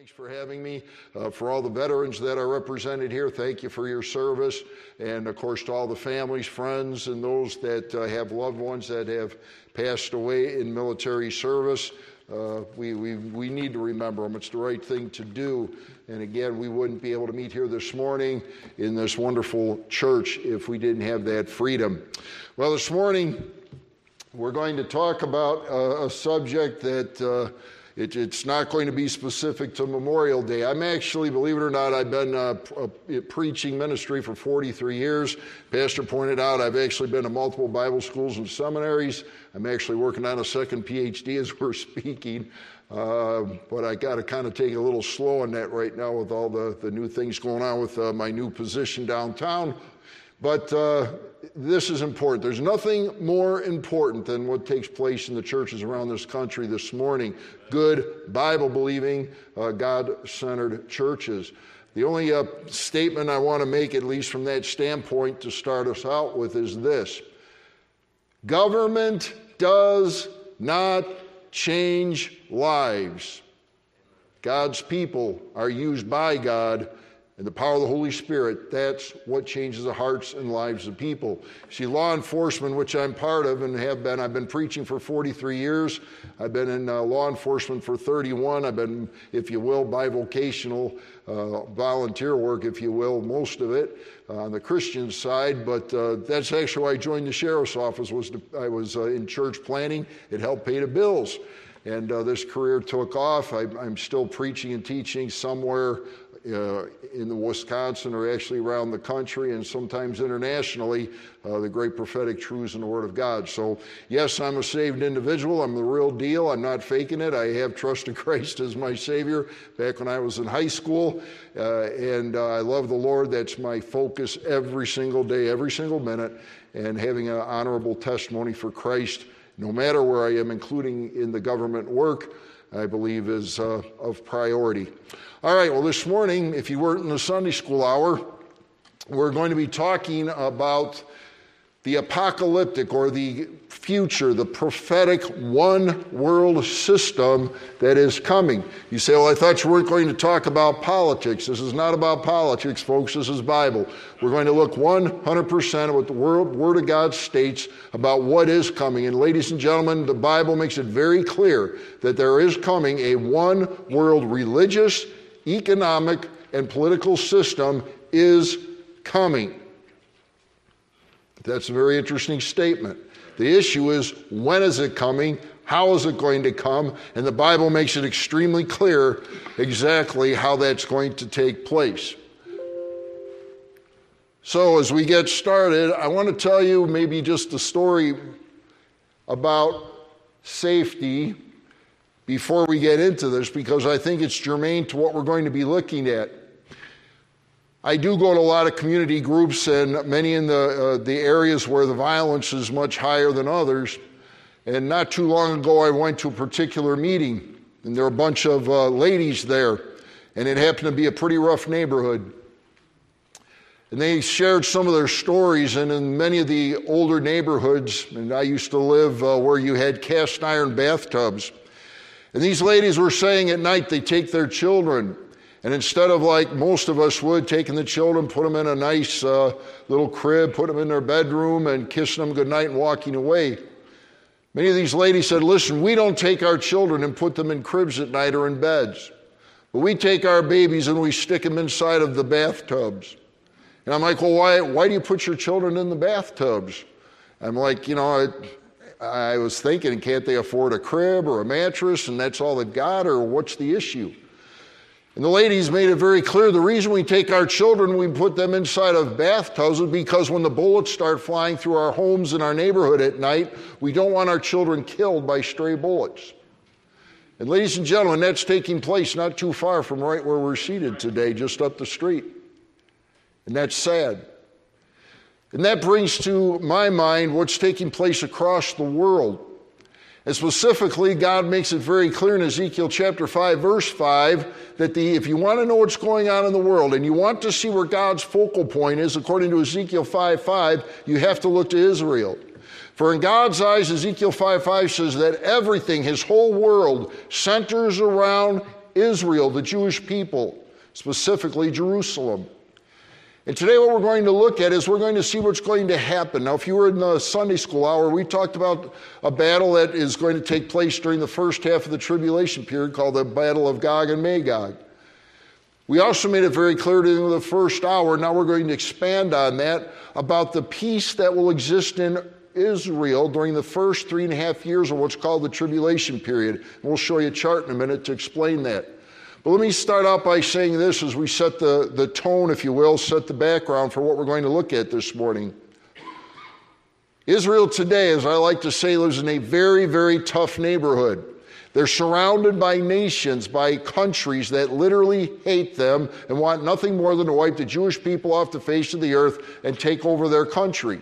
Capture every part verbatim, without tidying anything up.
Thanks for having me. Uh, for all the veterans that are represented here, thank you for your service. And of course, to all the families, friends, and those that uh, have loved ones that have passed away in military service, uh, we, we, we need to remember them. It's the right thing to do. And again, we wouldn't be able to meet here this morning in this wonderful church if we didn't have that freedom. Well, this morning, we're going to talk about a, a subject that uh, it, it's not going to be specific to Memorial Day. I'm actually, believe it or not, I've been uh, p- preaching ministry for forty-three years. Pastor pointed out I've actually been to multiple Bible schools and seminaries. I'm actually working on a second P H D as we're speaking. Uh, but I got to kind of take it a little slow on that right now with all the, the new things going on with uh, my new position downtown. But uh, this is important. There's nothing more important than what takes place in the churches around this country this morning. Good, Bible-believing, uh, God-centered churches. The only uh, statement I want to make, at least from that standpoint, to start us out with is this. Government does not change lives. God's people are used by God, and the power of the Holy Spirit, that's what changes the hearts and lives of people. See, law enforcement, which I'm part of and have been, I've been preaching for forty-three years. I've been in uh, law enforcement for thirty-one. I've been, if you will, bivocational, uh, volunteer work, if you will, most of it uh, on the Christian side. But uh, that's actually why I joined the sheriff's office. Was to, I was uh, in church planning. It helped pay the bills. And uh, this career took off. I, I'm still preaching and teaching somewhere Uh, in the Wisconsin or actually around the country and sometimes internationally, uh, the great prophetic truths in the Word of God. So, yes, I'm a saved individual. I'm the real deal. I'm not faking it. I have trusted Christ as my Savior back when I was in high school, uh, and uh, I love the Lord. That's my focus every single day, every single minute, and having an honorable testimony for Christ, no matter where I am, including in the government work, I believe is uh, of priority. All right, well, this morning, if you weren't in the Sunday school hour, we're going to be talking about the apocalyptic or the future, the prophetic one-world system that is coming. You say, well, I thought you weren't going to talk about politics. This is not about politics, folks. This is Bible. We're going to look one hundred percent at what the Word, Word of God states about what is coming. And ladies and gentlemen, the Bible makes it very clear that there is coming a one-world religious, economic, and political system is coming. That's a very interesting statement. The issue is, when is it coming? How is it going to come? And the Bible makes it extremely clear exactly how that's going to take place. So as we get started, I want to tell you maybe just a story about safety before we get into this, because I think it's germane to what we're going to be looking at. I do go to a lot of community groups, and many in the uh, the areas where the violence is much higher than others. And not too long ago, I went to a particular meeting, and there were a bunch of uh, ladies there, and it happened to be a pretty rough neighborhood. And they shared some of their stories, and in many of the older neighborhoods, and I used to live uh, where you had cast iron bathtubs, and these ladies were saying at night they take their children, and instead of like most of us would, taking the children, put them in a nice uh, little crib, put them in their bedroom and kissing them goodnight and walking away, many of these ladies said, listen, we don't take our children and put them in cribs at night or in beds, but we take our babies and we stick them inside of the bathtubs. And I'm like, well, why, why do you put your children in the bathtubs? I'm like, you know, I, I was thinking, can't they afford a crib or a mattress and that's all they've got, or what's the issue? And the ladies made it very clear, the reason we take our children, we put them inside of bathtubs is because when the bullets start flying through our homes in our neighborhood at night, we don't want our children killed by stray bullets. And ladies and gentlemen, that's taking place not too far from right where we're seated today, just up the street. And that's sad. And that brings to my mind what's taking place across the world. And specifically, God makes it very clear in Ezekiel chapter five, verse five, that the, if you want to know what's going on in the world and you want to see where God's focal point is, according to Ezekiel five five, you have to look to Israel. For in God's eyes, Ezekiel five five says that everything, his whole world, centers around Israel, the Jewish people, specifically Jerusalem. And today what we're going to look at is we're going to see what's going to happen. Now, if you were in the Sunday school hour, we talked about a battle that is going to take place during the first half of the tribulation period called the Battle of Gog and Magog. We also made it very clear during the first hour, now we're going to expand on that, about the peace that will exist in Israel during the first three and a half years of what's called the tribulation period. And we'll show you a chart in a minute to explain that. But let me start out by saying this as we set the, the tone, if you will, set the background for what we're going to look at this morning. Israel today, as I like to say, lives in a very, very tough neighborhood. They're surrounded by nations, by countries that literally hate them and want nothing more than to wipe the Jewish people off the face of the earth and take over their country.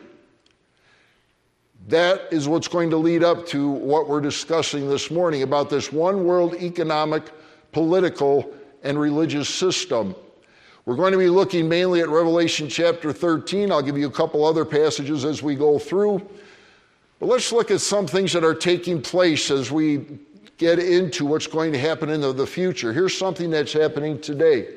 That is what's going to lead up to what we're discussing this morning about this one world economic, political, and religious system. We're going to be looking mainly at Revelation chapter thirteen. I'll give you a couple other passages as we go through. But let's look at some things that are taking place as we get into what's going to happen in the future. Here's something that's happening today.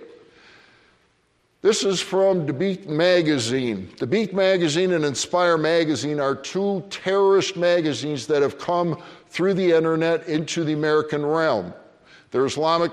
This is from Dabiq Magazine. Dabiq Magazine and Inspire Magazine are two terrorist magazines that have come through the internet into the American realm. They're Islamic,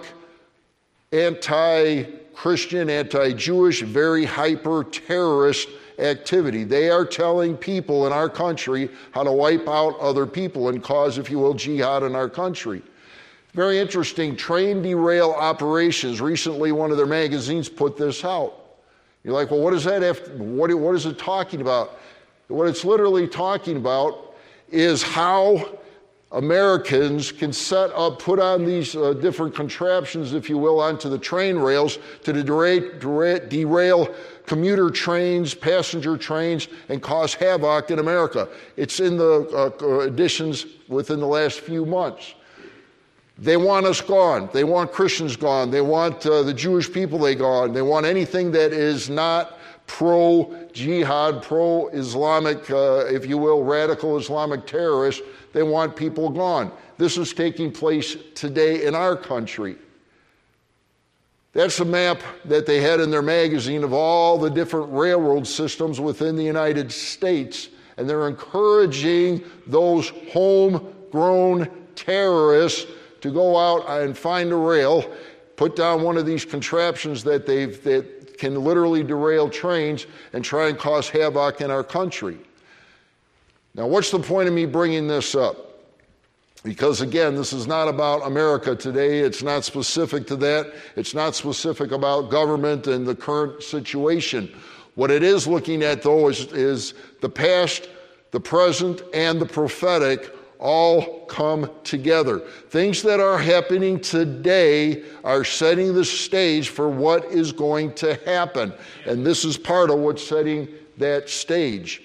anti-Christian, anti-Jewish, very hyper-terrorist activity. They are telling people in our country how to wipe out other people and cause, if you will, jihad in our country. Very interesting. Train derail operations. Recently, one of their magazines put this out. You're like, well, what does that have to, what, what is it talking about? What it's literally talking about is how Americans can set up, put on these uh, different contraptions, if you will, onto the train rails to derail, derail, derail commuter trains, passenger trains, and cause havoc in America. It's in the uh, editions within the last few months. They want us gone. They want Christians gone. They want uh, the Jewish people they gone. They want anything that is not pro-jihad, pro-Islamic, uh, if you will, radical Islamic terrorists. They want people gone. This is taking place today in our country. That's a map that they had in their magazine of all the different railroad systems within the United States. And they're encouraging those homegrown terrorists to go out and find a rail, put down one of these contraptions that they've that can literally derail trains and try and cause havoc in our country. Now, what's the point of me bringing this up? Because again, this is not about America today. It's not specific to that. It's not specific about government and the current situation. What it is looking at, though, is, is the past, the present, and the prophetic all come together. Things that are happening today are setting the stage for what is going to happen. And this is part of what's setting that stage.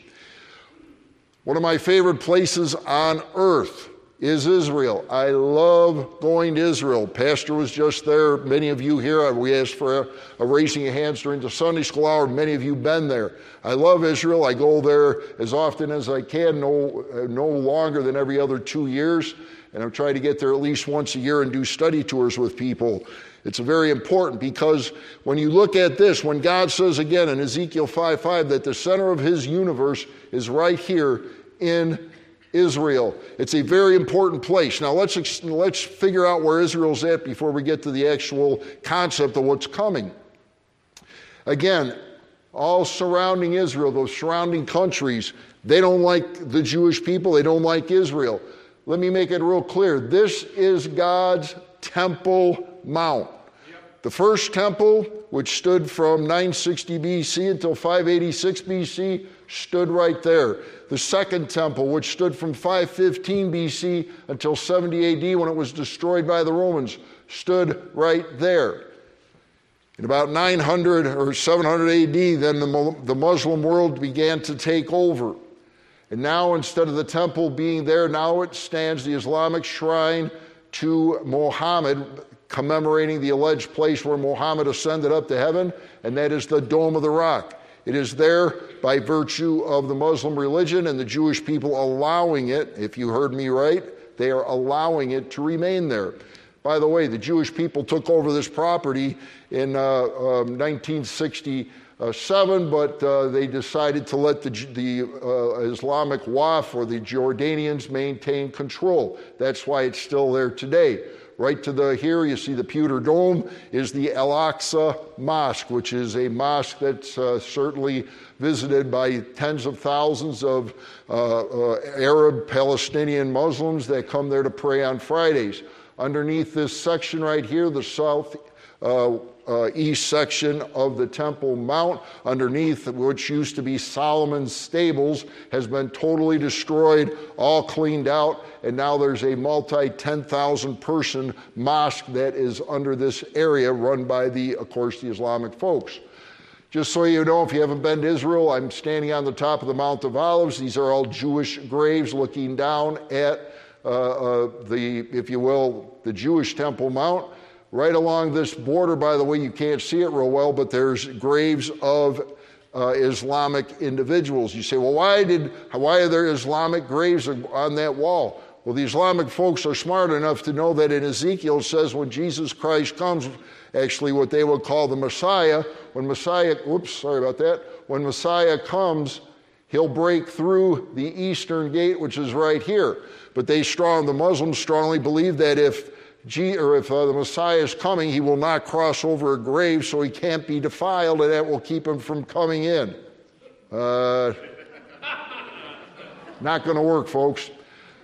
One of my favorite places on earth is Israel. I love going to Israel. Pastor was just there. Many of you here, we asked for a, a raising of hands during the Sunday school hour. Many of you been there. I love Israel. I go there as often as I can, no, no longer than every other two years. And I'm trying to get there at least once a year and do study tours with people. It's very important because when you look at this, when God says again in Ezekiel five five that the center of his universe is right here in Israel. It's a very important place. Now let's let's figure out where Israel's at before we get to the actual concept of what's coming. Again, all surrounding Israel, those surrounding countries, they don't like the Jewish people, they don't like Israel. Let me make it real clear. This is God's Temple Mount. The first temple, which stood from nine sixty B C until five eighty-six B C, stood right there. The second temple, which stood from five fifteen B C until seventy A D when it was destroyed by the Romans, stood right there. In about nine hundred or seven hundred A D, then the, the Muslim world began to take over. And now instead of the temple being there, now it stands the Islamic shrine to Muhammad, commemorating the alleged place where Muhammad ascended up to heaven, and that is the Dome of the Rock. It is there by virtue of the Muslim religion and the Jewish people allowing it. If you heard me right, they are allowing it to remain there. By the way, the Jewish people took over this property in uh, um, nineteen sixty-seven, but uh, they decided to let the, the uh, Islamic Waqf or the Jordanians maintain control. That's why it's still there today. Right to the here, you see the pewter dome, is the Al-Aqsa Mosque, which is a mosque that's uh, certainly visited by tens of thousands of uh, uh, Arab Palestinian Muslims that come there to pray on Fridays. Underneath this section right here, the south uh, uh, east section of the Temple Mount, underneath which used to be Solomon's stables, has been totally destroyed, all cleaned out, and now there's a multi ten thousand person mosque that is under this area run by the, of course, the Islamic folks. Just so you know, if you haven't been to Israel, I'm standing on the top of the Mount of Olives. These are all Jewish graves looking down at Uh, uh, the, if you will, the Jewish Temple Mount. Right along this border, by the way, you can't see it real well, but there's graves of uh, Islamic individuals. You say, well, why did, why are there Islamic graves on that wall? Well, the Islamic folks are smart enough to know that in Ezekiel it says when Jesus Christ comes, actually what they would call the Messiah, when Messiah, whoops, sorry about that, when Messiah comes, he'll break through the eastern gate, which is right here. But they strong, the Muslims strongly believe that if G, or if uh, the Messiah is coming, he will not cross over a grave, so he can't be defiled, and that will keep him from coming in. Uh, not going to work, folks.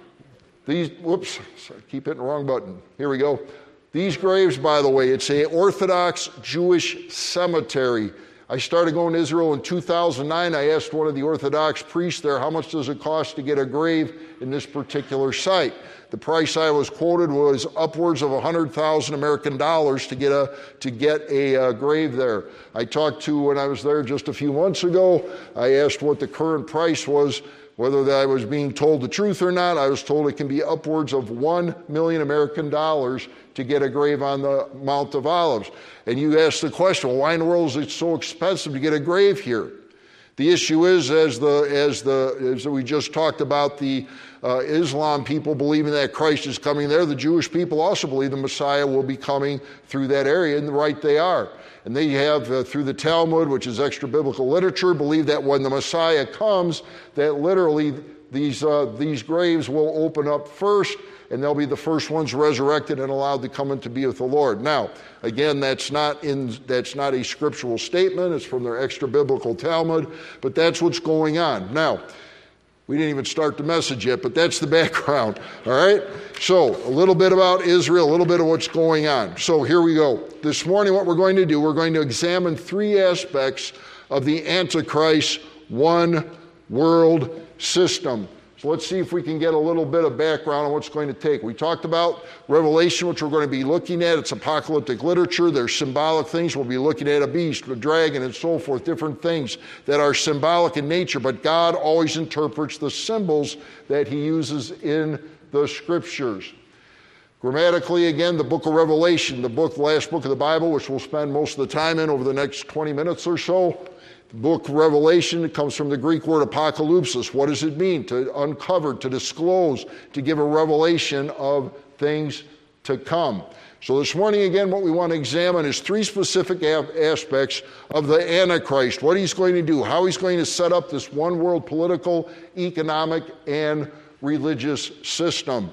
These, whoops, sorry, keep hitting the wrong button. Here we go. These graves, by the way, it's a Orthodox Jewish cemetery. I started going to Israel in two thousand nine. I asked one of the Orthodox priests there, how much does it cost to get a grave in this particular site? The price I was quoted was upwards of one hundred thousand American dollars to get a to get a uh, grave there. I talked to, when I was there just a few months ago, I asked what the current price was, whether I was being told the truth or not. I was told it can be upwards of one million American dollars to get a grave on the Mount of Olives. And you ask the question, well, why in the world is it so expensive to get a grave here? The issue is, as the as the as we just talked about, the uh, Islam people believing that Christ is coming there. The Jewish people also believe the Messiah will be coming through that area, and right they are. And they have, uh, through the Talmud, which is extra biblical literature, believe that when the Messiah comes, that literally these uh, these graves will open up first, and they'll be the first ones resurrected and allowed to come in to be with the Lord. Now, again, that's not in that's not a scriptural statement. It's from their extra biblical Talmud, but that's what's going on. Now, we didn't even start the message yet, but that's the background, all right? So, a little bit about Israel, a little bit of what's going on. So, here we go. This morning, what we're going to do, we're going to examine three aspects of the Antichrist one world system. So let's see if we can get a little bit of background on what's going to take. We talked about Revelation, which we're going to be looking at. It's apocalyptic literature. There's symbolic things. We'll be looking at a beast, a dragon, and so forth, different things that are symbolic in nature. But God always interprets the symbols that he uses in the scriptures. Grammatically, again, the book of Revelation, the book, the last book of the Bible, which we'll spend most of the time in over the next twenty minutes or so. The book Revelation, it comes from the Greek word apocalypsis. What does it mean? To uncover, to disclose, to give a revelation of things to come. So this morning, again, what we want to examine is three specific aspects of the Antichrist, what he's going to do, how he's going to set up this one world political, economic, and religious system.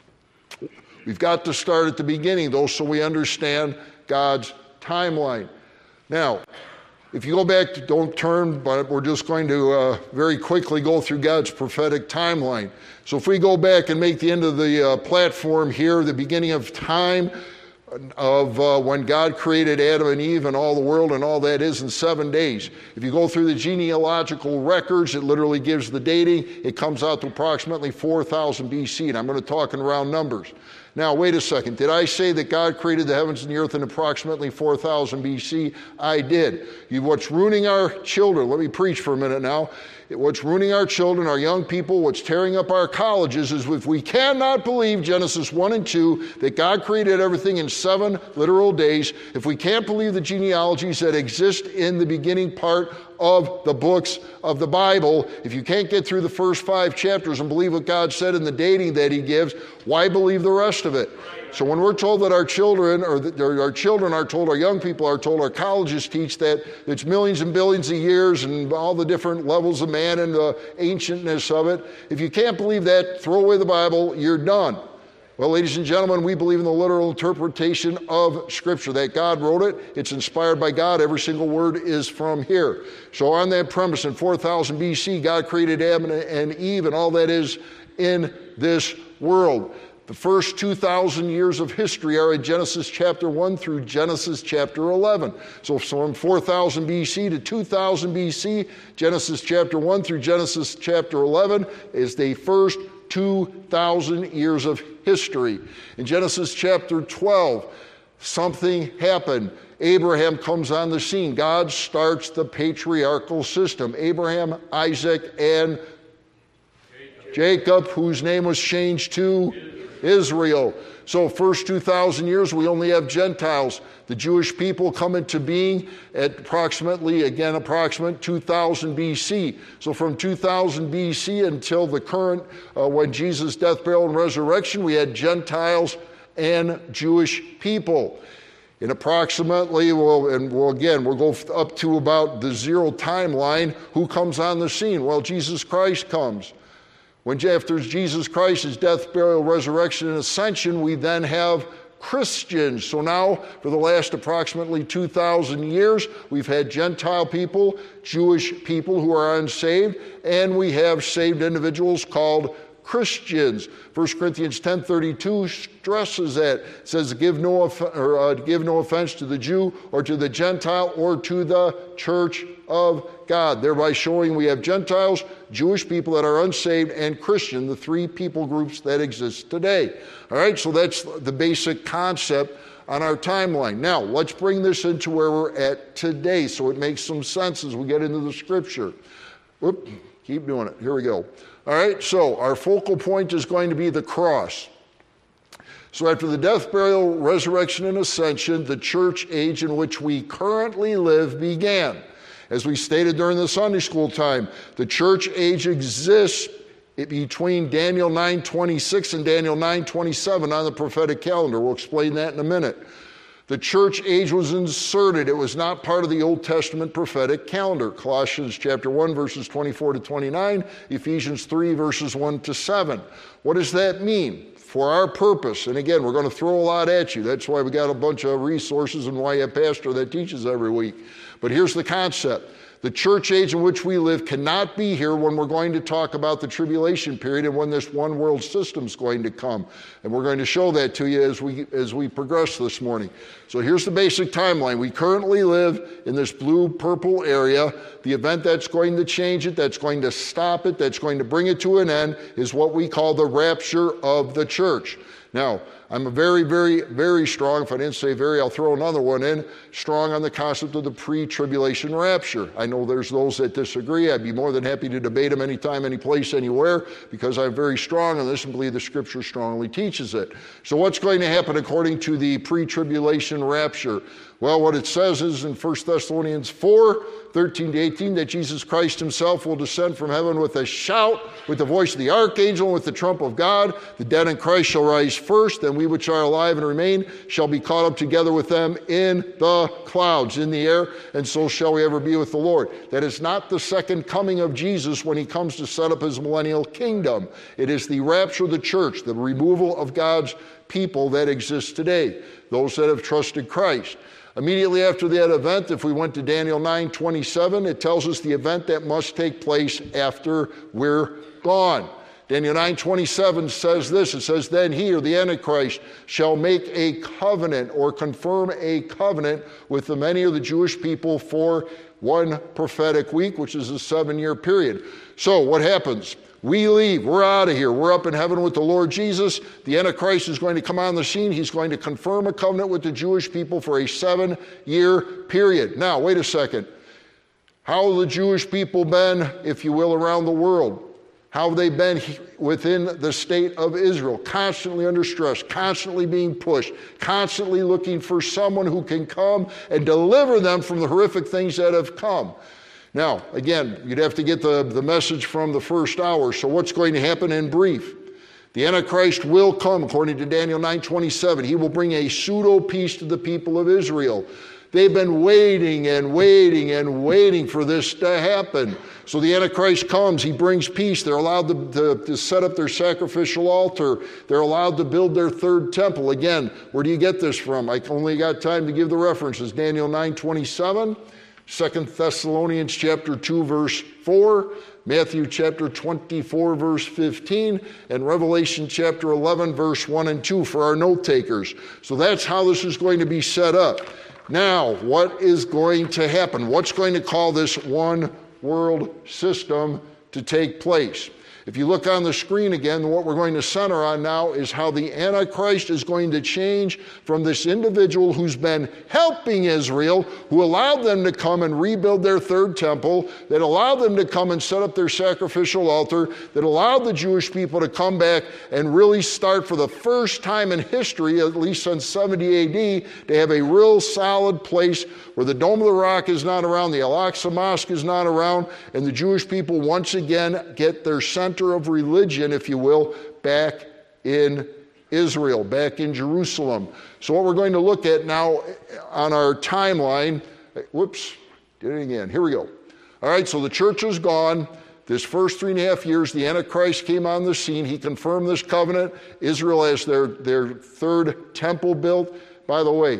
We've got to start at the beginning, though, so we understand God's timeline. Now, if you go back, to, don't turn, but we're just going to uh, very quickly go through God's prophetic timeline. So if we go back and make the end of the uh, platform here, the beginning of time of uh, when God created Adam and Eve and all the world and all that is in seven days. If you go through the genealogical records, it literally gives the dating. It comes out to approximately four thousand B C, and I'm going to talk in round numbers. Now, wait a second. Did I say that God created the heavens and the earth in approximately four thousand B C? I did. You, what's ruining our children, let me preach for a minute now. What's ruining our children, our young people, what's tearing up our colleges is if we cannot believe Genesis one and two, that God created everything in seven literal days, if we can't believe the genealogies that exist in the beginning part of the books of the Bible. If you can't get through the first five chapters and believe what God said in the dating that he gives, why believe the rest of it? So when we're told that our children, or, that our children are told, our young people are told, our colleges teach that it's millions and billions of years and all the different levels of man and the ancientness of it, if you can't believe that, throw away the Bible, you're done. Well, ladies and gentlemen, we believe in the literal interpretation of Scripture, that God wrote it, it's inspired by God, every single word is from here. So on that premise, in four thousand B C, God created Adam and Eve and all that is in this world. The first two thousand years of history are in Genesis chapter one through Genesis chapter eleven. So from four thousand B C to two thousand B C, Genesis chapter one through Genesis chapter eleven is the first two thousand years of history. In Genesis chapter twelve, something happened. Abraham comes on the scene. God starts the patriarchal system. Abraham, Isaac, and Jacob, whose name was changed to Israel. So first two thousand years, we only have Gentiles. The Jewish people come into being at approximately, again, approximate two thousand B C. So from two thousand B C until the current, uh, when Jesus' death, burial, and resurrection, we had Gentiles and Jewish people. In approximately, well, and well, again, we'll go up to about the zero timeline. Who comes on the scene? Well, Jesus Christ comes. When after Jesus Christ's death, burial, resurrection, and ascension, we then have Christians. So now, for the last approximately two thousand years, we've had Gentile people, Jewish people who are unsaved, and we have saved individuals called Christians. First Corinthians ten thirty-two stresses that. It says, give no, off- or, uh, give no offense to the Jew or to the Gentile or to the church of God, thereby showing we have Gentiles, Jewish people that are unsaved, and Christian, the three people groups that exist today. All right, so that's the basic concept on our timeline. Now, let's bring this into where we're at today so it makes some sense as we get into the Scripture. Whoop, keep doing it. Here we go. All right, so our focal point is going to be the cross. So after the death, burial, resurrection, and ascension, the church age in which we currently live began. As we stated during the Sunday school time, the church age exists between Daniel nine twenty-six and Daniel nine twenty-seven on the prophetic calendar. We'll explain that in a minute. The church age was inserted. It was not part of the Old Testament prophetic calendar. Colossians chapter one, verses twenty-four to twenty-nine, Ephesians three, verses one to seven. What does that mean? For our purpose, and again, we're going to throw a lot at you. That's why we got a bunch of resources and why you have a pastor that teaches every week. But here's the concept. The church age in which we live cannot be here when we're going to talk about the tribulation period and when this one world system is going to come. And we're going to show that to you as we as we progress this morning. So here's the basic timeline. We currently live in this blue-purple area. The event that's going to change it, that's going to stop it, that's going to bring it to an end is what we call the rapture of the church. Now, I'm a very, very, very strong, if I didn't say very, I'll throw another one in, strong on the concept of the pre-tribulation rapture. I know there's those that disagree. I'd be more than happy to debate them anytime, any place, anywhere, because I'm very strong on this and believe the Scripture strongly teaches it. So what's going to happen according to the pre-tribulation rapture? Well, what it says is in First Thessalonians four, thirteen to eighteen, that Jesus Christ himself will descend from heaven with a shout, with the voice of the archangel, and with the trump of God. The dead in Christ shall rise first, then we which are alive and remain shall be caught up together with them in the clouds, in the air, and so shall we ever be with the Lord. That is not the second coming of Jesus when he comes to set up his millennial kingdom. It is the rapture of the church, the removal of God's people that exists today, those that have trusted Christ. Immediately after that event, if we went to Daniel nine twenty-seven, it tells us the event that must take place after we're gone. Daniel nine twenty-seven says this, it says, then he, or the Antichrist, shall make a covenant or confirm a covenant with the many of the Jewish people for one prophetic week, which is a seven-year period. So what happens? We leave. We're out of here. We're up in heaven with the Lord Jesus. The Antichrist is going to come on the scene. He's going to confirm a covenant with the Jewish people for a seven-year period. Now, wait a second. How have the Jewish people been, if you will, around the world? How have they been within the state of Israel? Constantly under stress, constantly being pushed, constantly looking for someone who can come and deliver them from the horrific things that have come. Now, again, you'd have to get the, the message from the first hour. So what's going to happen in brief? The Antichrist will come, according to Daniel nine twenty-seven. He will bring a pseudo-peace to the people of Israel. They've been waiting and waiting and waiting for this to happen. So the Antichrist comes, he brings peace. They're allowed to, to, to set up their sacrificial altar. They're allowed to build their third temple. Again, where do you get this from? I only got time to give the references. Daniel nine twenty-seven, Second Thessalonians chapter two, verse four, Matthew chapter twenty-four, verse fifteen, and Revelation chapter eleven, verse one and two for our note takers. So that's how this is going to be set up. Now, what is going to happen? What's going to call this one world system to take place? If you look on the screen again, what we're going to center on now is how the Antichrist is going to change from this individual who's been helping Israel, who allowed them to come and rebuild their third temple, that allowed them to come and set up their sacrificial altar, that allowed the Jewish people to come back and really start for the first time in history, at least since seventy A D, to have a real solid place where the Dome of the Rock is not around, the Al-Aqsa Mosque is not around, and the Jewish people once again get their center of religion, if you will, back in Israel, back in Jerusalem. So what we're going to look at now on our timeline, whoops, did it again, here we go. All right, so the church is gone. This first three and a half years, the Antichrist came on the scene. He confirmed this covenant. Israel has their, their third temple built. By the way,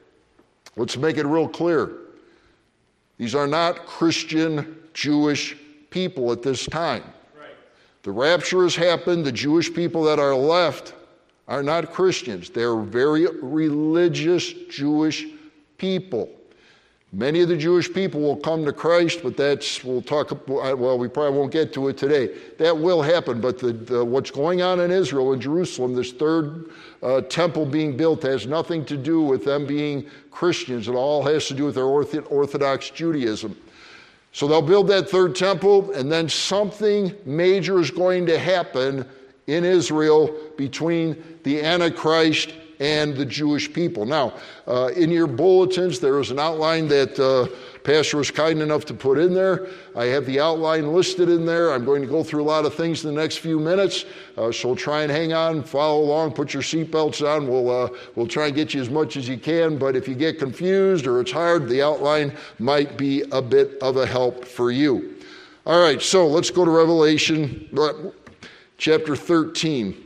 let's make it real clear. These are not Christian Jewish people at this time. The rapture has happened. The Jewish people that are left are not Christians. They're very religious Jewish people. Many of the Jewish people will come to Christ, but that's, we'll talk, well, we probably won't get to it today. That will happen, but the, the, what's going on in Israel, in Jerusalem, this third uh, temple being built has nothing to do with them being Christians. It all has to do with their Orthodox Judaism. So they'll build that third temple, and then something major is going to happen in Israel between the Antichrist and the Jewish people. Now, uh, in your bulletins, there is an outline that uh, Pastor was kind enough to put in there. I have the outline listed in there. I'm going to go through a lot of things in the next few minutes, uh, so try and hang on, follow along, put your seatbelts on. We'll, uh, we'll try and get you as much as you can, but if you get confused or it's hard, the outline might be a bit of a help for you. All right, so let's go to Revelation chapter thirteen.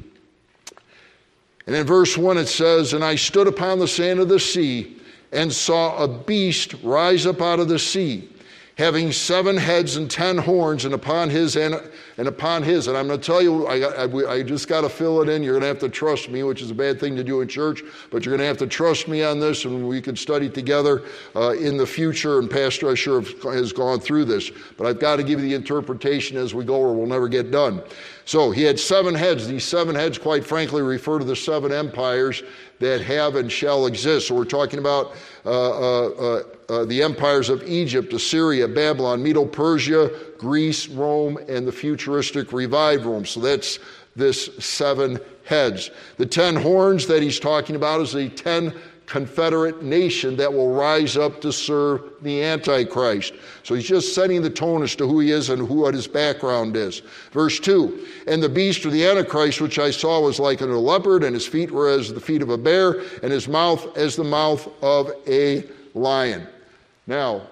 And in verse one it says, "And I stood upon the sand of the sea, and saw a beast rise up out of the sea, having seven heads and ten horns, and upon his and, and upon his." And I'm going to tell you, I, I, I just got to fill it in. You're going to have to trust me, which is a bad thing to do in church, but you're going to have to trust me on this, and we can study together uh, in the future. And Pastor, I sure have, has gone through this, but I've got to give you the interpretation as we go, or we'll never get done. So he had seven heads. These seven heads, quite frankly, refer to the seven empires that have and shall exist. So we're talking about uh, uh, uh, uh, the empires of Egypt, Assyria, Babylon, Medo-Persia, Greece, Rome, and the futuristic revived Rome. So that's this seven heads. The ten horns that he's talking about is the ten confederate nation that will rise up to serve the Antichrist. So he's just setting the tone as to who he is and who what his background is. Verse two, "And the beast or the Antichrist which I saw was like unto a leopard, and his feet were as the feet of a bear, and his mouth as the mouth of a lion." Now,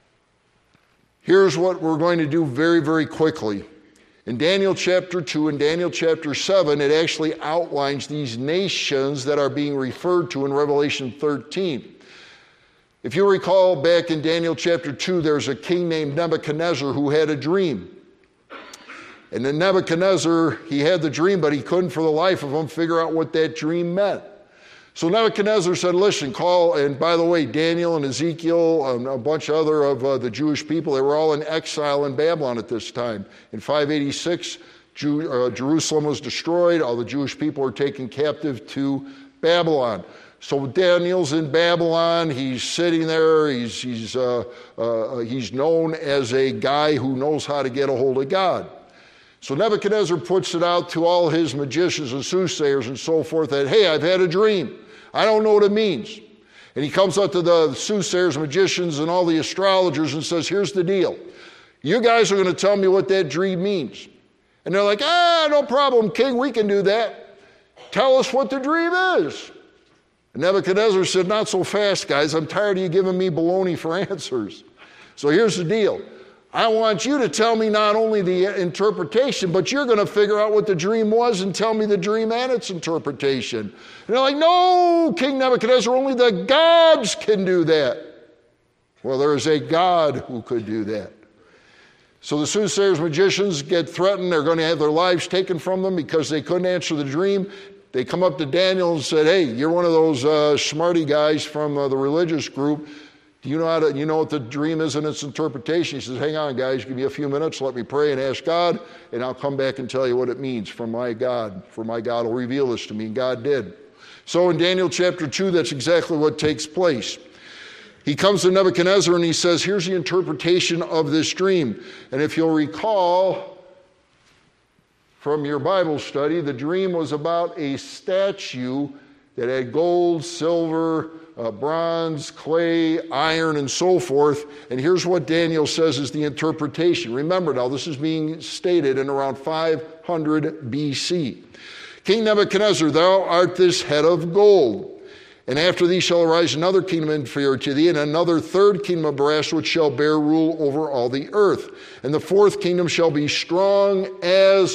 here's what we're going to do very, very quickly. In Daniel chapter two and Daniel chapter seven, it actually outlines these nations that are being referred to in Revelation thirteen. If you recall back in Daniel chapter two, there's a king named Nebuchadnezzar who had a dream. And then Nebuchadnezzar, he had the dream, but he couldn't for the life of him figure out what that dream meant. So Nebuchadnezzar said, listen, call, and by the way, Daniel and Ezekiel and a bunch of other of uh, the Jewish people, they were all in exile in Babylon at this time. In five eighty-six, Jew, uh, Jerusalem was destroyed. All the Jewish people were taken captive to Babylon. So Daniel's in Babylon. He's sitting there. He's, he's, uh, uh, he's known as a guy who knows how to get a hold of God. So Nebuchadnezzar puts it out to all his magicians and soothsayers and so forth that, hey, I've had a dream. I don't know what it means. And he comes up to the soothsayers, magicians, and all the astrologers and says, here's the deal. You guys are going to tell me what that dream means. And they're like, ah, no problem, king, we can do that. Tell us what the dream is. And Nebuchadnezzar said, not so fast, guys. I'm tired of you giving me baloney for answers. So here's the deal. I want you to tell me not only the interpretation, but you're going to figure out what the dream was and tell me the dream and its interpretation. And they're like, no, King Nebuchadnezzar, only the gods can do that. Well, there is a God who could do that. So the soothsayers, magicians get threatened. They're going to have their lives taken from them because they couldn't answer the dream. They come up to Daniel and said, hey, you're one of those uh, smarty guys from uh, the religious group. Do you know how to, you know what the dream is and its interpretation? He says, hang on, guys, give me a few minutes. Let me pray and ask God, and I'll come back and tell you what it means from my God. For my God will reveal this to me. And God did. So in Daniel chapter two, that's exactly what takes place. He comes to Nebuchadnezzar and he says, here's the interpretation of this dream. And if you'll recall from your Bible study, the dream was about a statue that had gold, silver, uh, bronze, clay, iron, and so forth. And here's what Daniel says is the interpretation. Remember now, this is being stated in around five hundred B C. King Nebuchadnezzar, thou art this head of gold. And after thee shall arise another kingdom inferior to thee, and another third kingdom of brass, which shall bear rule over all the earth. And the fourth kingdom shall be strong as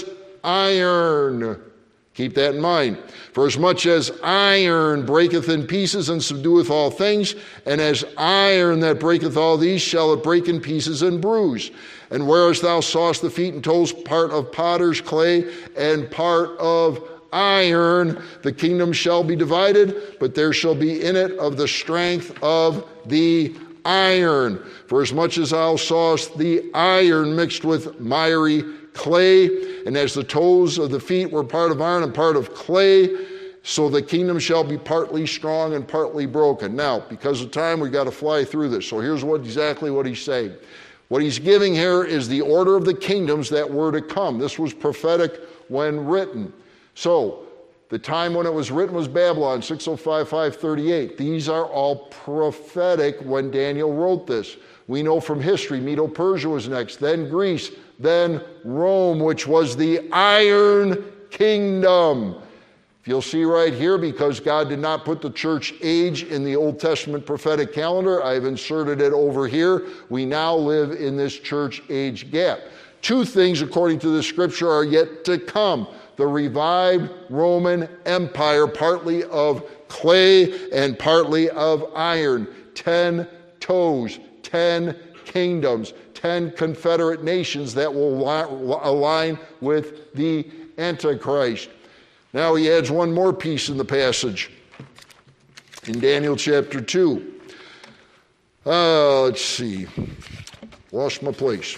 iron. Keep that in mind. For as much as iron breaketh in pieces and subdueth all things, and as iron that breaketh all these, shall it break in pieces and bruise. And whereas thou sawest the feet and toes, part of potter's clay and part of iron, the kingdom shall be divided, but there shall be in it of the strength of the iron. For as much as thou sawest the iron mixed with miry clay, and as the toes of the feet were part of iron and part of clay, so the kingdom shall be partly strong and partly broken. Now, because of time, we've got to fly through this. So here's what exactly what he's saying. What he's giving here is the order of the kingdoms that were to come. This was prophetic when written. So, the time when it was written was Babylon, six oh five, five thirty-eight. These are all prophetic when Daniel wrote this. We know from history, Medo-Persia was next, then Greece, then Rome, which was the Iron Kingdom. If you'll see right here, because God did not put the church age in the Old Testament prophetic calendar, I've inserted it over here. We now live in this church age gap. Two things, according to the scripture, are yet to come. The revived Roman Empire, partly of clay and partly of iron. Ten toes, ten kingdoms, ten confederate nations that will align with the Antichrist. Now he adds one more piece in the passage in Daniel chapter two. Uh, let's see. Lost my place.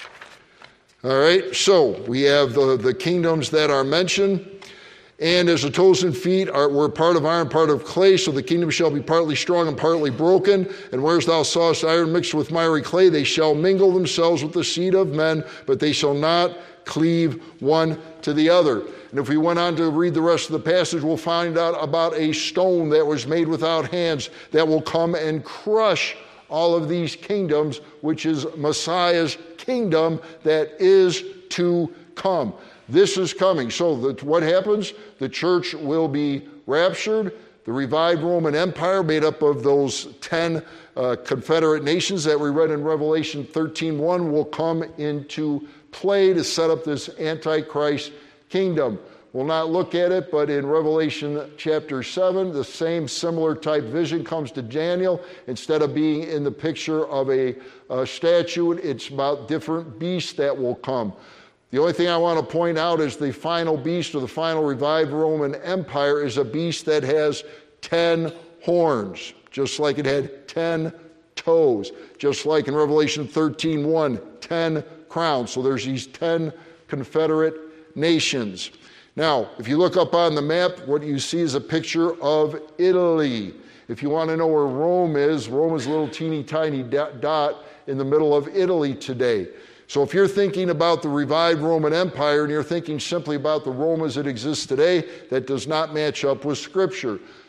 All right, so we have the, the kingdoms that are mentioned. And as the toes and feet are, were part of iron, part of clay, so the kingdom shall be partly strong and partly broken. And whereas thou sawest iron mixed with miry clay, they shall mingle themselves with the seed of men, but they shall not cleave one to the other. And if we went on to read the rest of the passage, we'll find out about a stone that was made without hands that will come and crush all of these kingdoms, which is Messiah's kingdom that is to come. This is coming. So that what happens? The church will be raptured. The revived Roman Empire, made up of those ten uh, confederate nations that we read in Revelation thirteen one, will come into play to set up this Antichrist kingdom. We'll not look at it, but in Revelation chapter seven, the same similar type vision comes to Daniel. Instead of being in the picture of a, a statue, it's about different beasts that will come. The only thing I want to point out is the final beast, or the final revived Roman Empire, is a beast that has ten horns, just like it had ten toes, just like in Revelation thirteen one, ten crowns. So there's these ten confederate nations. Now, if you look up on the map, what you see is a picture of Italy. If you want to know where Rome is, Rome is a little teeny tiny dot in the middle of Italy today. So if you're thinking about the revived Roman Empire and you're thinking simply about the Rome as it exists today, that does not match up with Scripture.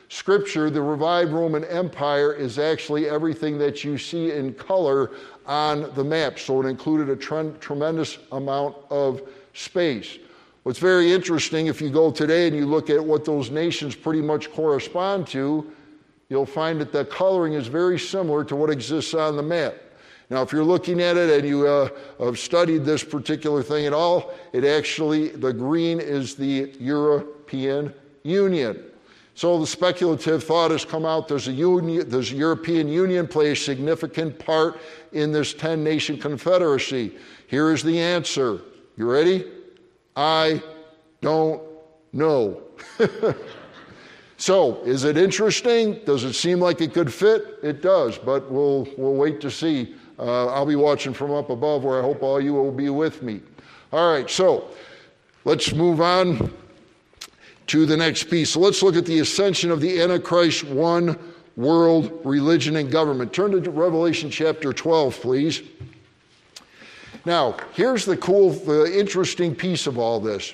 Scripture, the revived Roman Empire is actually everything that you see in color on the map. So it included a tre- tremendous amount of space. What's very interesting, if you go today and you look at what those nations pretty much correspond to, you'll find that the coloring is very similar to what exists on the map. Now, if you're looking at it and you uh, have studied this particular thing at all, it actually, the green is the European Union. So the speculative thought has come out, does the Union, does the European Union play a significant part in this ten-nation confederacy? Here is the answer. You ready? I don't know. So, is it interesting? Does it seem like it could fit? It does, but we'll we'll wait to see. Uh, I'll be watching from up above, where I hope all you will be with me. All right, so let's move on to the next piece. So let's look at the ascension of the Antichrist, one world religion and government. Turn to Revelation chapter twelve, please. Now, here's the cool, the interesting piece of all this.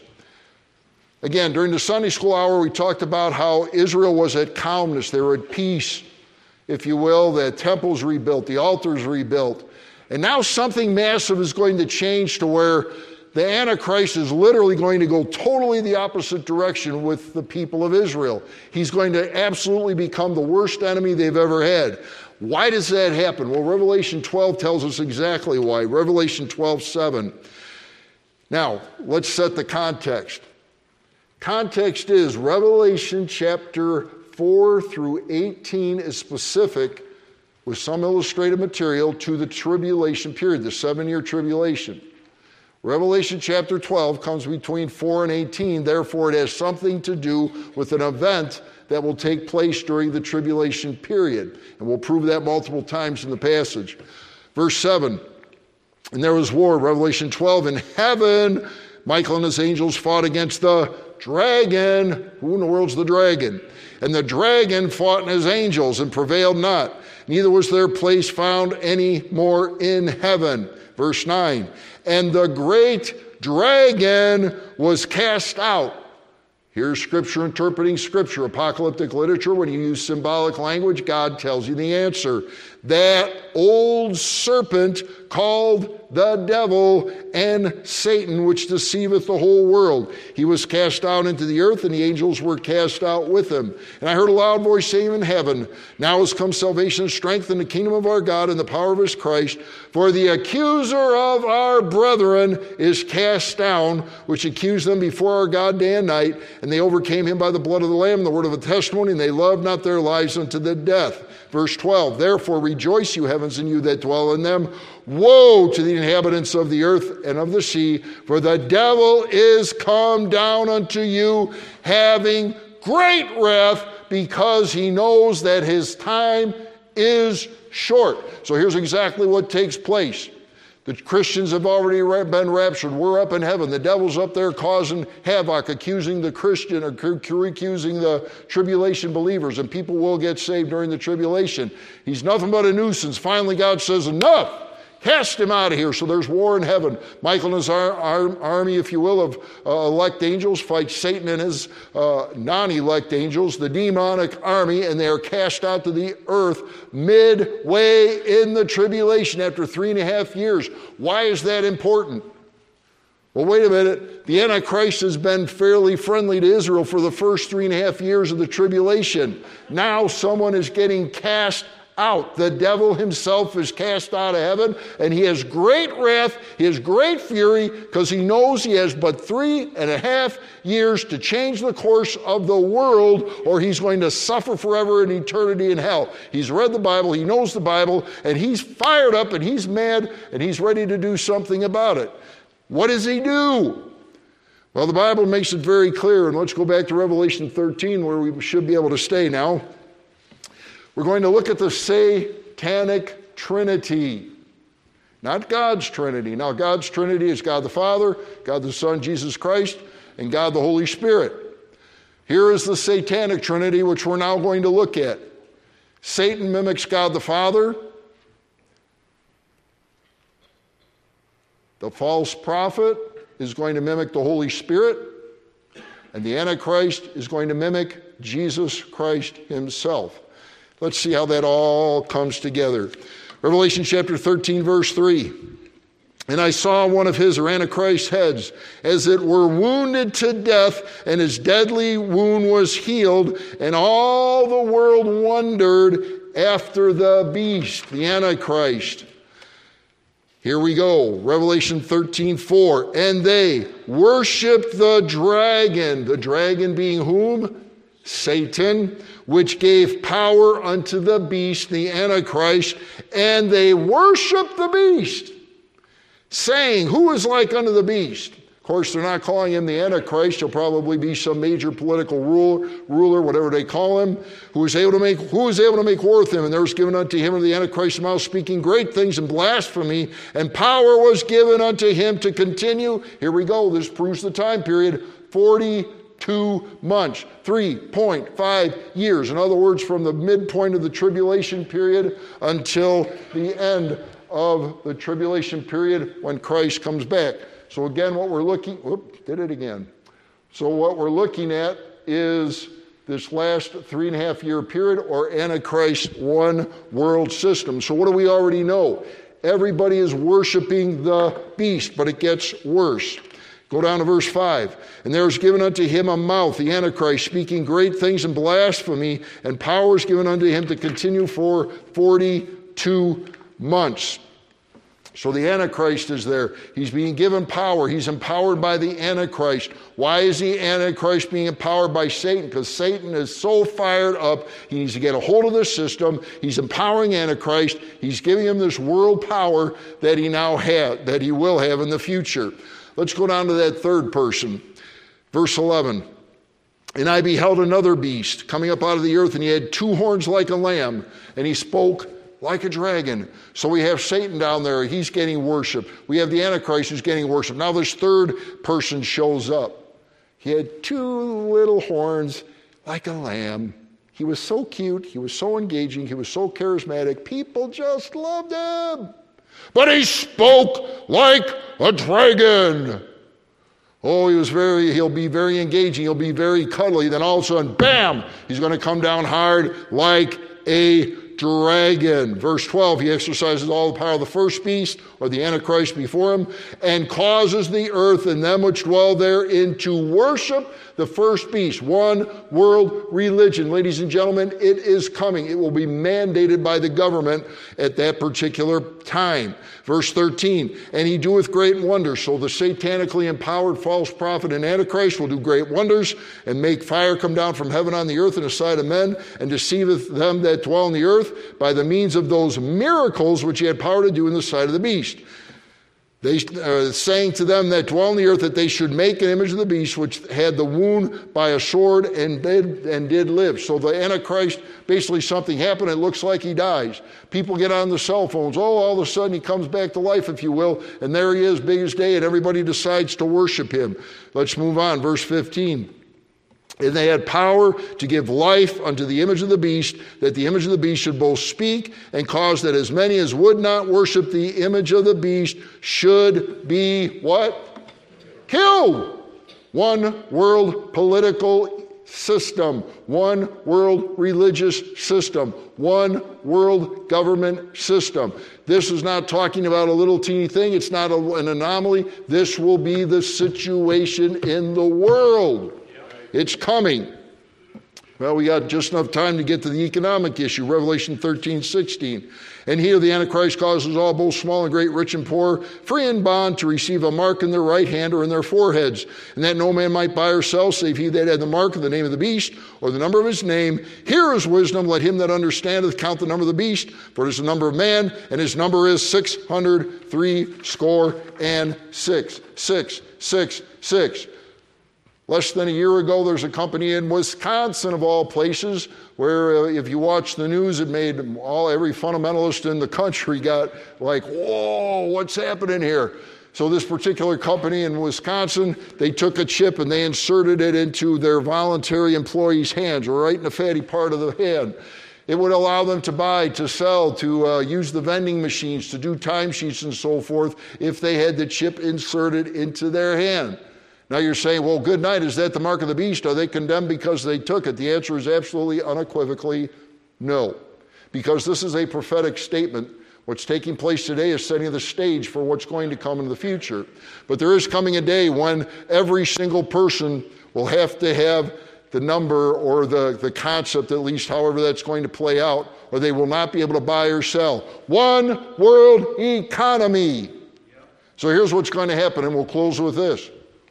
Again, during the Sunday school hour, we talked about how Israel was at calmness. They were at peace, if you will. The temple's rebuilt, the altar's rebuilt. And now something massive is going to change to where the Antichrist is literally going to go totally the opposite direction with the people of Israel. He's going to absolutely become the worst enemy they've ever had. Why does that happen? Well, Revelation twelve tells us exactly why. Revelation twelve seven. Now, let's set the context. Context is Revelation chapter four through eighteen is specific with some illustrative material to the tribulation period, the seven-year tribulation. Revelation chapter twelve comes between four and eighteen, therefore it has something to do with an event that will take place during the tribulation period. And we'll prove that multiple times in the passage. Verse seven, and there was war, Revelation twelve, in heaven, Michael and his angels fought against the dragon. Who in the world's the dragon? And the dragon fought and his angels and prevailed not. Neither was their place found any more in heaven. Verse nine, and the great dragon was cast out. Here's Scripture interpreting Scripture. Apocalyptic literature, when you use symbolic language, God tells you the answer. That old serpent called the devil and Satan, which deceiveth the whole world. He was cast out into the earth, and the angels were cast out with him. And I heard a loud voice saying in heaven, now has come salvation and strength in the kingdom of our God and the power of his Christ. For the accuser of our brethren is cast down, which accused them before our God day and night. And they overcame him by the blood of the Lamb, the word of the testimony, and they loved not their lives unto the death. Verse twelve, therefore rejoice, you heavens, and you that dwell in them. Woe to the inhabitants of the earth and of the sea, for the devil is come down unto you, having great wrath, because he knows that his time is short. So here's exactly what takes place. The Christians have already been raptured. We're up in heaven. The devil's up there causing havoc, accusing the Christian, or accusing the tribulation believers, and people will get saved during the tribulation. He's nothing but a nuisance. Finally, God says, enough! Cast him out of here. So there's war in heaven. Michael and his ar- ar- army, if you will, of uh, elect angels fight Satan and his uh, non-elect angels, the demonic army, and they are cast out to the earth midway in the tribulation after three and a half years. Why is that important? Well, wait a minute. The Antichrist has been fairly friendly to Israel for the first three and a half years of the tribulation. Now someone is getting cast out. The devil himself is cast out of heaven, and he has great wrath, he has great fury, because he knows he has but three and a half years to change the course of the world, or he's going to suffer forever in eternity in hell. He's read the Bible, he knows the Bible, and he's fired up, and he's mad, and he's ready to do something about it. What does he do? Well, the Bible makes it very clear, and let's go back to Revelation thirteen, where we should be able to stay now. We're going to look at the satanic trinity, not God's trinity. Now, God's trinity is God the Father, God the Son, Jesus Christ, and God the Holy Spirit. Here is the satanic trinity, which we're now going to look at. Satan mimics God the Father. The false prophet is going to mimic the Holy Spirit. And the Antichrist is going to mimic Jesus Christ himself. Let's see how that all comes together. Revelation chapter thirteen, verse three. And I saw one of his, or Antichrist's, heads, as it were wounded to death, and his deadly wound was healed, and all the world wondered after the beast, the Antichrist. Here we go, Revelation thirteen, four. And they worshiped the dragon, the dragon being whom? Satan, which gave power unto the beast, the Antichrist, and they worshiped the beast, saying, who is like unto the beast? Of course, they're not calling him the Antichrist. He'll probably be some major political ruler, ruler, whatever they call him, who is able to make who is able to make war with him. And there was given unto him of the Antichrist's mouth, speaking great things and blasphemy, and power was given unto him to continue. Here we go. This proves the time period: forty-two months, three point five years. In other words, from the midpoint of the tribulation period until the end of the tribulation period when Christ comes back. So again, what we're looking, whoop, did it again. So what we're looking at is this last three and a half year period, or Antichrist one world system. So what do we already know? Everybody is worshiping the beast, but it gets worse. Go down to verse five. And there was given unto him a mouth, the Antichrist, speaking great things and blasphemy, and power is given unto him to continue for forty-two months. So the Antichrist is there. He's being given power. He's empowered by the Antichrist. Why is the Antichrist being empowered by Satan? Because Satan is so fired up, he needs to get a hold of the system. He's empowering Antichrist. He's giving him this world power that he now has, that he will have in the future. Let's go down to that third person. Verse eleven. And I beheld another beast coming up out of the earth, and he had two horns like a lamb, and he spoke like a dragon. So we have Satan down there. He's getting worship. We have the Antichrist who's getting worship. Now this third person shows up. He had two little horns like a lamb. He was so cute. He was so engaging. He was so charismatic. People just loved him. But he spoke like a dragon. Oh, he was very, he'll be very engaging. He'll be very cuddly. Then all of a sudden, bam, he's going to come down hard like a dragon. Verse twelve, he exercises all the power of the first beast, or the Antichrist, before him, and causes the earth and them which dwell therein to worship the first beast. One world religion. Ladies and gentlemen, it is coming. It will be mandated by the government at that particular time. Verse thirteen, and he doeth great wonders. So the satanically empowered false prophet and Antichrist will do great wonders and make fire come down from heaven on the earth in the sight of men, and deceiveth them that dwell on the earth by the means of those miracles which he had power to do in the sight of the beast. They uh, saying to them that dwell on the earth that they should make an image of the beast which had the wound by a sword and did, and did live. So the Antichrist, basically something happened, it looks like he dies. People get on the cell phones. Oh, all of a sudden he comes back to life, if you will, and there he is, big as day, and everybody decides to worship him. Let's move on, verse fifteen. And they had power to give life unto the image of the beast, that the image of the beast should both speak and cause that as many as would not worship the image of the beast should be what? Killed. One world political system. One world religious system. One world government system. This is not talking about a little teeny thing. It's not a, an anomaly. This will be the situation in the world. It's coming. Well, we got just enough time to get to the economic issue. Revelation thirteen, sixteen. And he of the Antichrist causes all, both small and great, rich and poor, free and bond, to receive a mark in their right hand or in their foreheads, and that no man might buy or sell, save he that had the mark of the name of the beast, or the number of his name. Here is wisdom. Let him that understandeth count the number of the beast, for it is the number of man, and his number is six hundred three score and six. Six, six, six. Less than a year ago, there's a company in Wisconsin, of all places, where uh, if you watch the news, it made all every fundamentalist in the country got like, whoa, what's happening here? So this particular company in Wisconsin, they took a chip and they inserted it into their voluntary employees' hands, right in the fatty part of the hand. It would allow them to buy, to sell, to uh, use the vending machines, to do timesheets and so forth, if they had the chip inserted into their hand. Now you're saying, well, good night, is that the mark of the beast? Are they condemned because they took it? The answer is absolutely unequivocally no. Because this is a prophetic statement. What's taking place today is setting the stage for what's going to come in the future. But there is coming a day when every single person will have to have the number or the, the concept, at least however that's going to play out, or they will not be able to buy or sell. One world economy. So here's what's going to happen, and we'll close with this.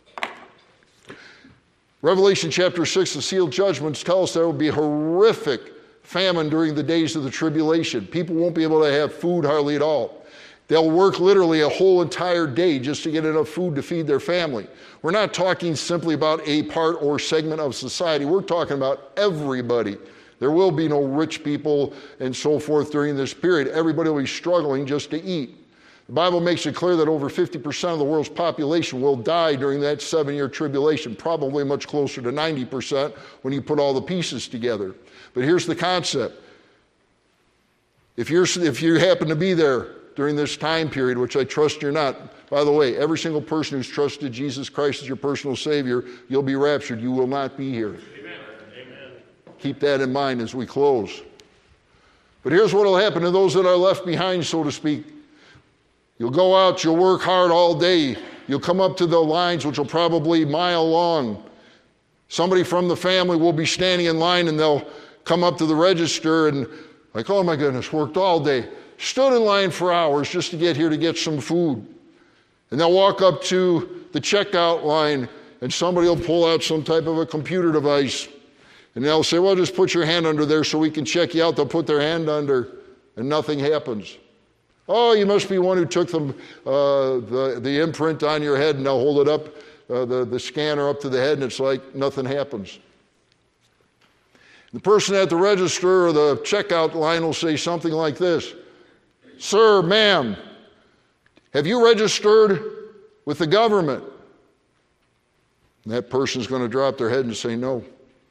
Revelation chapter six, the sealed judgments tell us there will be horrific famine during the days of the tribulation. People won't be able to have food hardly at all. They'll work literally a whole entire day just to get enough food to feed their family. We're not talking simply about a part or segment of society. We're talking about everybody. There will be no rich people and so forth during this period. Everybody will be struggling just to eat. The Bible makes it clear that over fifty percent of the world's population will die during that seven-year tribulation, probably much closer to ninety percent when you put all the pieces together. But here's the concept. If you're, if you happen to be there during this time period, which I trust you're not, by the way, every single person who's trusted Jesus Christ as your personal Savior, you'll be raptured. You will not be here. Amen. Amen. Keep that in mind as we close. But here's what will happen to those that are left behind, so to speak. You'll go out, you'll work hard all day. You'll come up to the lines, which will probably mile long. Somebody from the family will be standing in line, and they'll come up to the register and like, oh my goodness, worked all day. Stood in line for hours just to get here to get some food. And they'll walk up to the checkout line, and somebody will pull out some type of a computer device. And they'll say, well, just put your hand under there so we can check you out. They'll put their hand under, and nothing happens. Oh, you must be one who took the, uh, the, the imprint on your head, and they'll hold it up, uh, the, the scanner up to the head, and it's like nothing happens. The person at the register or the checkout line will say something like this: sir, ma'am, have you registered with the government? And that person's going to drop their head and say no.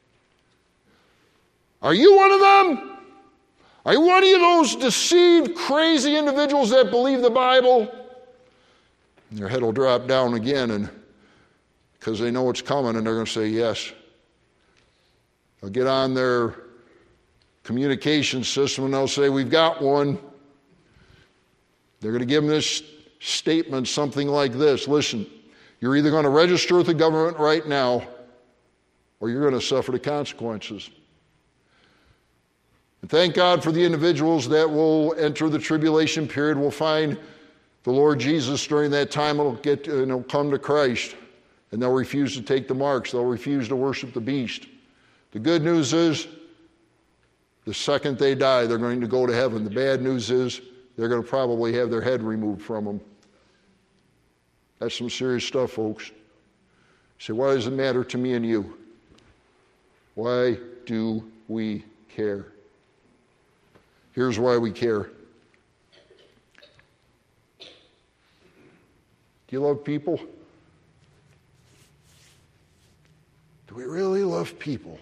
Are you one of them? Are you one of those deceived, crazy individuals that believe the Bible? And their head will drop down again, and because they know it's coming, and they're going to say yes. They'll get on their communication system, and they'll say, we've got one. They're going to give them this statement, something like this: listen, you're either going to register with the government right now, or you're going to suffer the consequences. And thank God for the individuals that will enter the tribulation period, will find the Lord Jesus during that time, and will get, and will come to Christ, and they'll refuse to take the marks. They'll refuse to worship the beast. The good news is, the second they die, they're going to go to heaven. The bad news is, they're going to probably have their head removed from them. That's some serious stuff, folks. You say, why does it matter to me and you? Why do we care? Here's why we care. Do you love people? Do we really love people?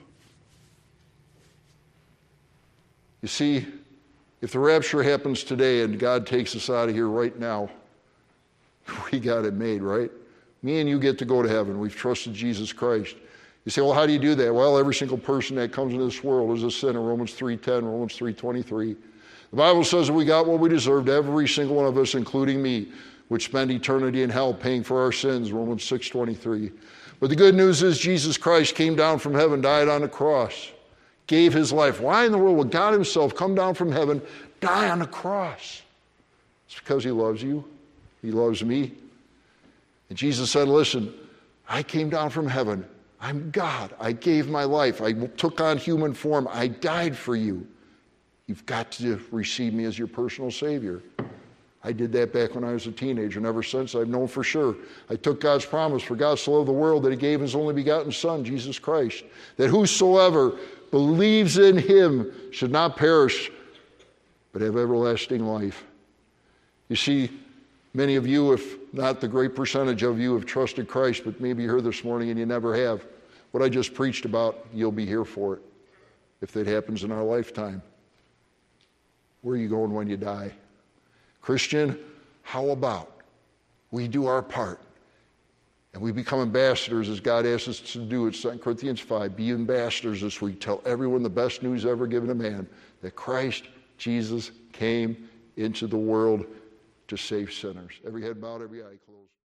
You see, if the rapture happens today and God takes us out of here right now, we got it made, right? Me and you get to go to heaven. We've trusted Jesus Christ. You say, well, how do you do that? Well, every single person that comes into this world is a sinner. Romans three ten, Romans three twenty-three. The Bible says that we got what we deserved, every single one of us, including me, which spent eternity in hell paying for our sins, Romans six twenty-three. But the good news is Jesus Christ came down from heaven, died on the cross, gave his life. Why in the world would God himself come down from heaven, die on the cross? It's because he loves you. He loves me. And Jesus said, listen, I came down from heaven. I'm God. I gave my life. I took on human form. I died for you. You've got to receive me as your personal Savior. I did that back when I was a teenager, and ever since I've known for sure. I took God's promise, for God so loved the world that he gave his only begotten Son, Jesus Christ, that whosoever believes in him should not perish, but have everlasting life. You see, many of you, if not the great percentage of you, have trusted Christ, but maybe you're here this morning and you never have. What I just preached about, you'll be here for it if that happens in our lifetime. Where are you going when you die? Christian, how about we do our part And we become ambassadors as God asks us to do in Second Corinthians five. Be ambassadors this week. Tell everyone the best news ever given to man, that Christ Jesus came into the world to save sinners. Every head bowed, every eye closed.